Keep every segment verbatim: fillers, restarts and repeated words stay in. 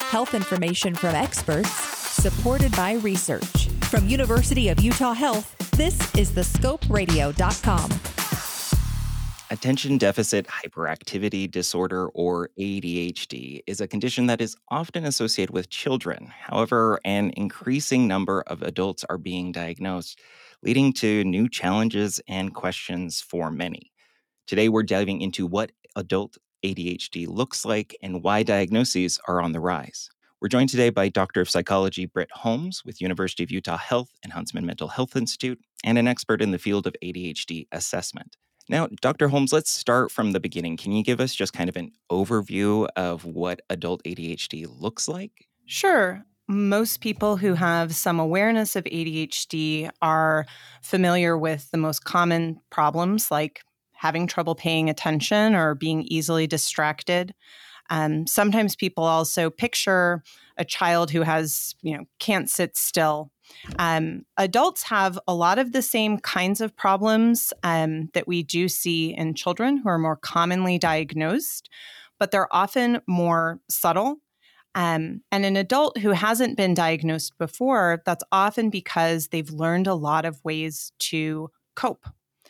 Health information from experts, supported by research. From University of Utah Health, this is the scope radio dot com. Attention deficit hyperactivity disorder, or A D H D, is a condition that is often associated with children. However, an increasing number of adults are being diagnosed, leading to new challenges and questions for many. Today, we're diving into what adult A D H D looks like and why diagnoses are on the rise. We're joined today by Doctor of Psychology Britt Holmes with University of Utah Health and Huntsman Mental Health Institute, and an expert in the field of A D H D assessment. Now, Doctor Holmes, let's start from the beginning. Can you give us just kind of an overview of what adult A D H D looks like? Sure. Most people who have some awareness of A D H D are familiar with the most common problems like having trouble paying attention or being easily distracted. Um, sometimes people also picture a child who has, you know, can't sit still. Um, adults have a lot of the same kinds of problems um, that we do see in children who are more commonly diagnosed, but they're often more subtle. Um, and an adult who hasn't been diagnosed before, that's often because they've learned a lot of ways to cope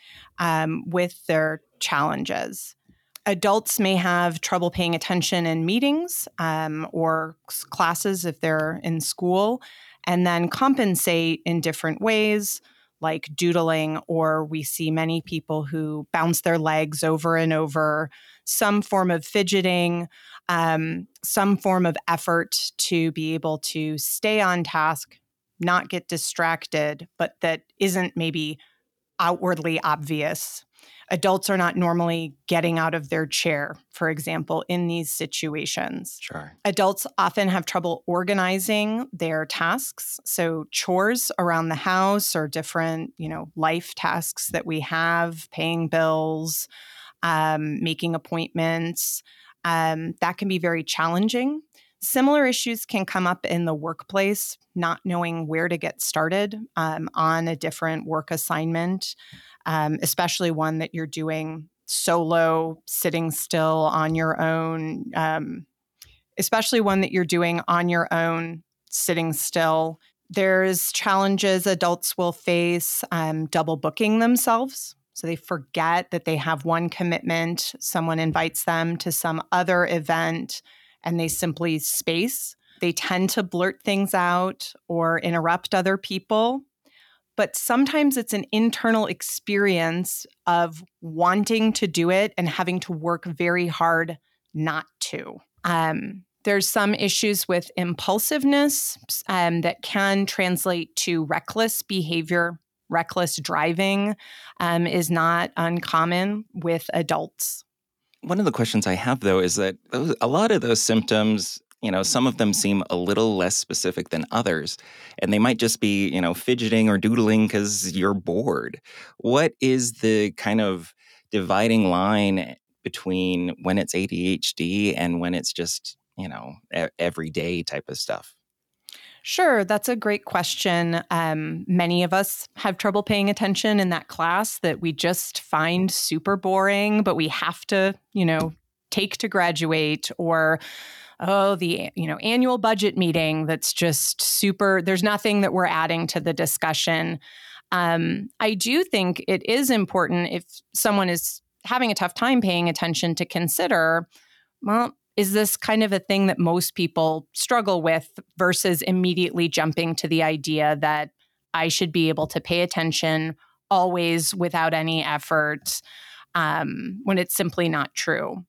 um, with their challenges. Adults may have trouble paying attention in meetings um, or classes if they're in school, and then compensate in different ways, like doodling, or we see many people who bounce their legs over and over, some form of fidgeting, um, some form of effort to be able to stay on task, not get distracted, but that isn't maybe outwardly obvious. Adults are not normally getting out of their chair, for example, in these situations. Sure. Adults often have trouble organizing their tasks. So chores around the house or different, you know, life tasks that we have, paying bills, um, making appointments, um, that can be very challenging. Similar issues can come up in the workplace, not knowing where to get started um, on a different work assignment, um, especially one that you're doing solo, sitting still on your own, um, especially one that you're doing on your own, sitting still. There's challenges adults will face um, double booking themselves. So they forget that they have one commitment. Someone invites them to some other event and they simply space. They tend to blurt things out or interrupt other people. But sometimes it's an internal experience of wanting to do it and having to work very hard not to. Um, there's some issues with impulsiveness um, that can translate to reckless behavior. Reckless driving um, is not uncommon with adults. One of the questions I have, though, is that those, a lot of those symptoms, you know, some of them seem a little less specific than others, and they might just be, you know, fidgeting or doodling because you're bored. What is the kind of dividing line between when it's A D H D and when it's just, you know, e- everyday type of stuff? Sure, that's a great question. Um, many of us have trouble paying attention in that class that we just find super boring, but we have to, you know, take to graduate, or oh, the, you know, annual budget meeting that's just super, there's nothing that we're adding to the discussion. Um, I do think it is important if someone is having a tough time paying attention to consider, well, is this kind of a thing that most people struggle with versus immediately jumping to the idea that I should be able to pay attention always without any effort um, when it's simply not true.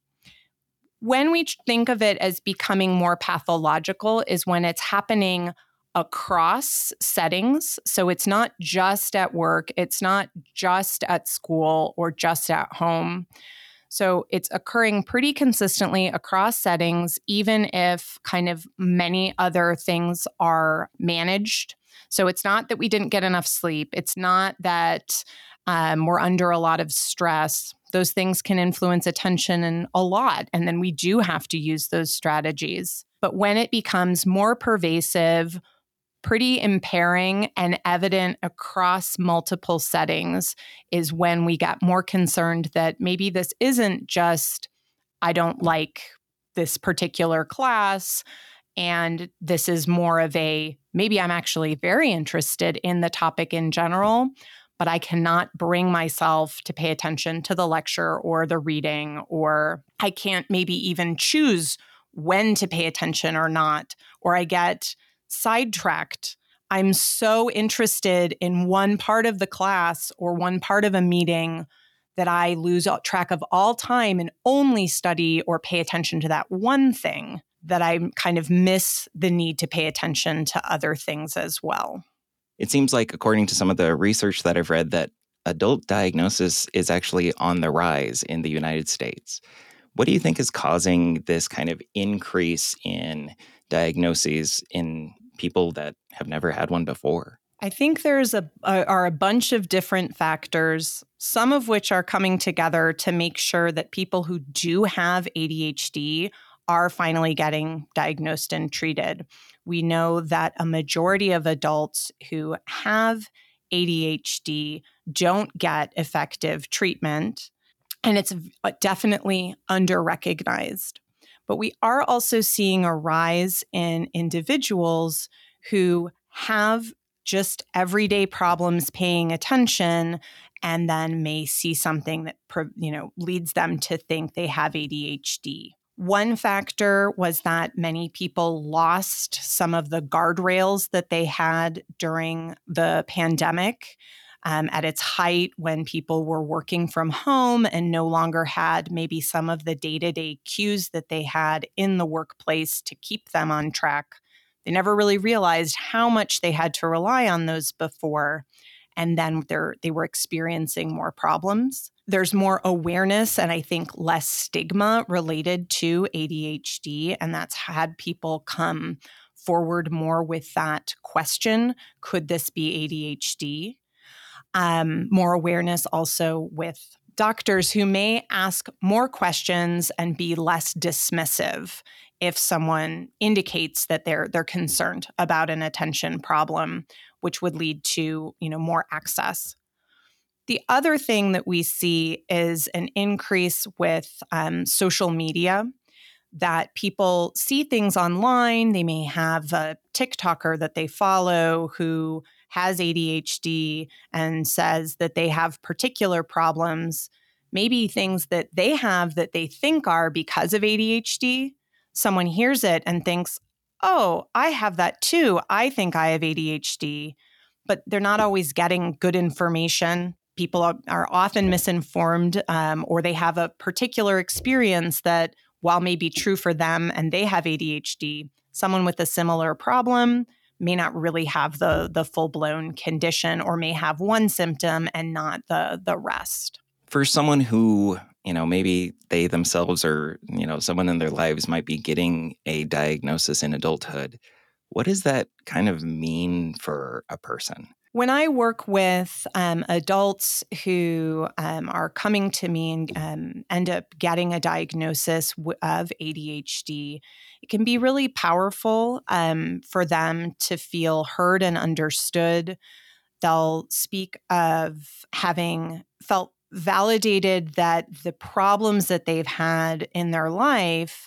When we think of it as becoming more pathological is when it's happening across settings. So it's not just at work, it's not just at school or just at home. So it's occurring pretty consistently across settings, even if kind of many other things are managed. So it's not that we didn't get enough sleep. It's not that um, we're under a lot of stress. Those things can influence attention and a lot. And then we do have to use those strategies. But when it becomes more pervasive, pretty impairing and evident across multiple settings is when we got more concerned that maybe this isn't just, I don't like this particular class And this is more of a, maybe I'm actually very interested in the topic in general, but I cannot bring myself to pay attention to the lecture or the reading, or I can't maybe even choose when to pay attention or not, or I get sidetracked. I'm so interested in one part of the class or one part of a meeting that I lose track of all time and only study or pay attention to that one thing, that I kind of miss the need to pay attention to other things as well. It seems like, according to some of the research that I've read, that adult diagnosis is actually on the rise in the United States. What do you think is causing this kind of increase in diagnoses in people that have never had one before? I think there's a, a are a bunch of different factors, some of which are coming together to make sure that people who do have A D H D are finally getting diagnosed and treated. We know that a majority of adults who have A D H D don't get effective treatment, and it's definitely under-recognized. But we are also seeing a rise in individuals who have just everyday problems paying attention, and then may see something that, you know, leads them to think they have A D H D. One factor was that many people lost some of the guardrails that they had during the pandemic. Um, at its height, when people were working from home and no longer had maybe some of the day-to-day cues that they had in the workplace to keep them on track. They never really realized how much they had to rely on those before, and then they're, they were experiencing more problems. There's more awareness and I think less stigma related to A D H D, and that's had people come forward more with that question, could this be A D H D? Um, more awareness also with doctors who may ask more questions and be less dismissive if someone indicates that they're they're concerned about an attention problem, which would lead to, you know, more access. The other thing that we see is an increase with um, social media, that people see things online. They may have a TikToker that they follow who has A D H D and says that they have particular problems, maybe things that they have that they think are because of A D H D. Someone hears it and thinks, oh, I have that too. I think I have A D H D, but they're not always getting good information. People are, are often misinformed, um, or they have a particular experience that, while may be true for them and they have A D H D, someone with a similar problem may not really have the, the full-blown condition, or may have one symptom and not the, the rest. For someone who, you know, maybe they themselves or, you know, someone in their lives might be getting a diagnosis in adulthood, what does that kind of mean for a person? When I work with um, adults who um, are coming to me and um, end up getting a diagnosis w- of A D H D, it can be really powerful um, for them to feel heard and understood. They'll speak of having felt validated that the problems that they've had in their life,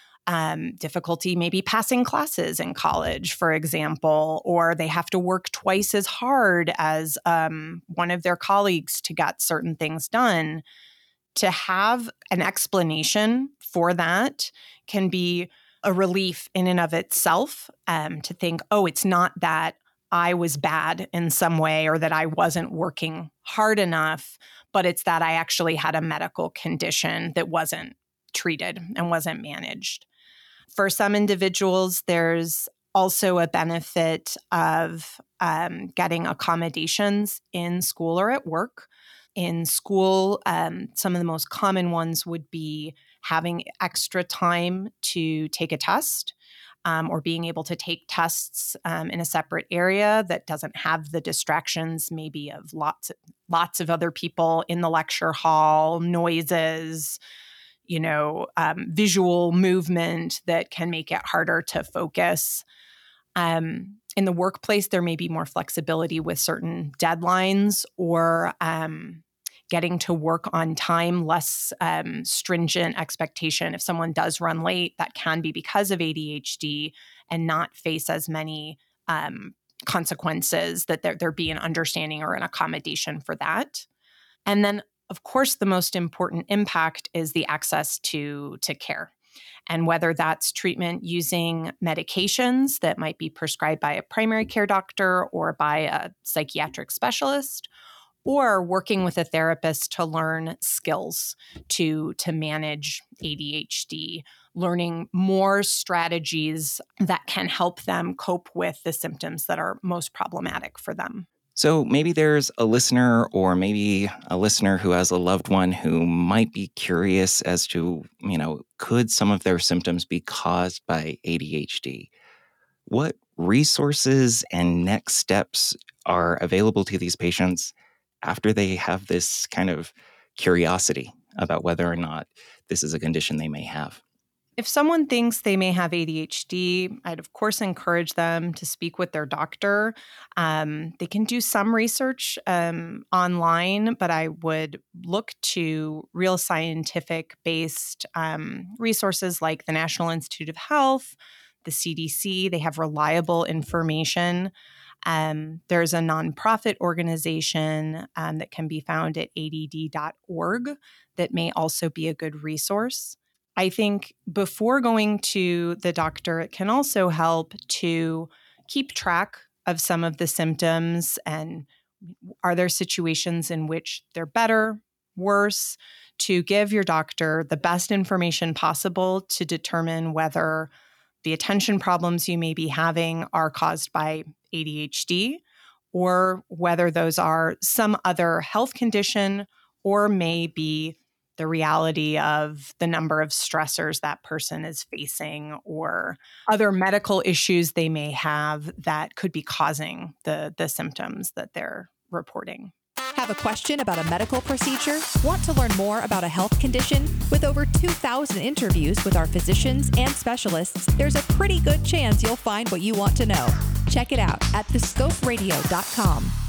Um, difficulty maybe passing classes in college, for example, or they have to work twice as hard as um, one of their colleagues to get certain things done. To have an explanation for that can be a relief in and of itself, um, to think, oh, it's not that I was bad in some way or that I wasn't working hard enough, but it's that I actually had a medical condition that wasn't treated and wasn't managed. For some individuals, there's also a benefit of um, getting accommodations in school or at work. In school, um, some of the most common ones would be having extra time to take a test, um, or being able to take tests um, in a separate area that doesn't have the distractions maybe of lots, lots of other people in the lecture hall, noises, you know, um, visual movement that can make it harder to focus. Um, in the workplace, there may be more flexibility with certain deadlines, or um, getting to work on time, less um, stringent expectation. If someone does run late, that can be because of A D H D, and not face as many um, consequences, that there, there be an understanding or an accommodation for that. And then, of course, the most important impact is the access to, to care. And whether that's treatment using medications that might be prescribed by a primary care doctor or by a psychiatric specialist, or working with a therapist to learn skills to, to manage A D H D, learning more strategies that can help them cope with the symptoms that are most problematic for them. So maybe there's a listener or maybe a listener who has a loved one who might be curious as to, you know, could some of their symptoms be caused by A D H D? What resources and next steps are available to these patients after they have this kind of curiosity about whether or not this is a condition they may have? If someone thinks they may have A D H D, I'd of course encourage them to speak with their doctor. Um, they can do some research um, online, but I would look to real scientific-based um, resources like the National Institute of Health, the C D C. They have reliable information. Um, there's a nonprofit organization um, that can be found at A D D dot org that may also be a good resource. I think before going to the doctor, it can also help to keep track of some of the symptoms, and are there situations in which they're better, worse, to give your doctor the best information possible to determine whether the attention problems you may be having are caused by A D H D or whether those are some other health condition or may be the reality of the number of stressors that person is facing or other medical issues they may have that could be causing the, the symptoms that they're reporting. Have a question about a medical procedure? Want to learn more about a health condition? With over two thousand interviews with our physicians and specialists, there's a pretty good chance you'll find what you want to know. Check it out at the scope radio dot com.